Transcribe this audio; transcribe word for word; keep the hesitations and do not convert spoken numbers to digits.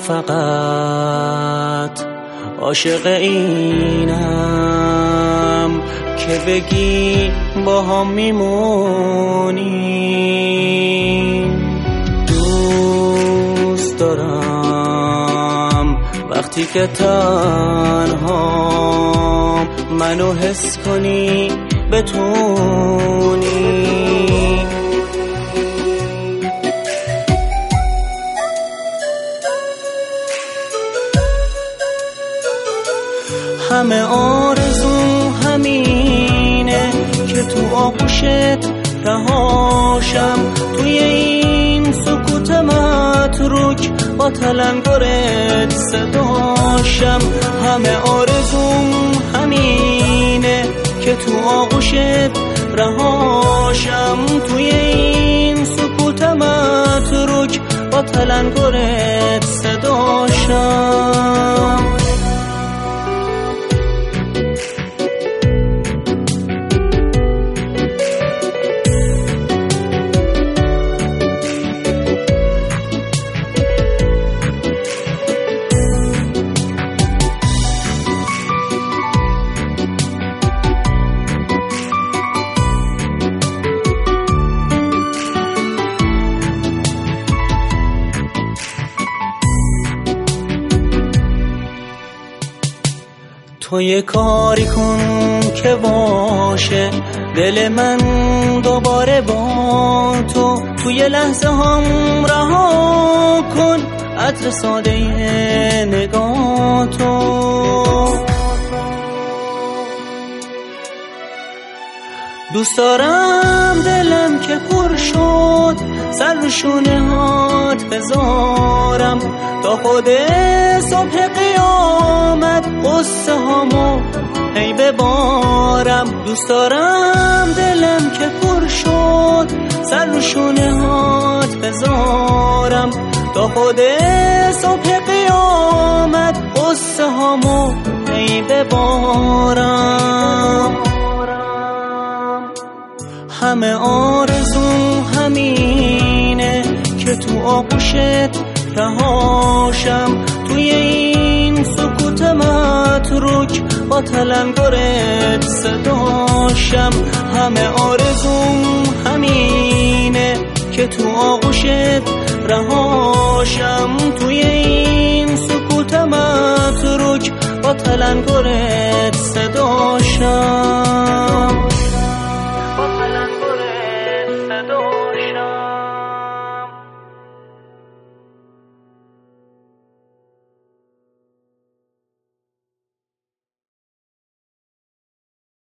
فقط عاشق اینم که بگی با هم میمونیم. دوست دارم وقتی که تنهام منو حس کنی بتونی. همه آرزوم همینه که تو آغوشت رهاشم، توی این سکوت متروک با تلنگرت صداشم. همه آرزوم همینه که تو آغوشت رهاشم، توی این سکوت متروک با تلنگرت صداشم. تو یه کاری کن که باشه دل من دوباره با تو، توی لحظه هم رها کن عطر ساده نگاه تو. دوست دارم دلم که پر شد سر رو شونه هات بذارم، تا خود صبح قیامت قصه هامو هی ببارم. دوست دارم دلم که پر شد سر رو شونه هات بذارم، تا خود صبح قیامت قصه هامو هی ببارم. همه آرزوم همینه که تو آغوشت رهاشم، توی این سکوت متروک با تلنگرت صداشم. همه آرزوم همینه که تو آغوشت رهاشم، توی این سکوت متروک با تلنگرت صداشم.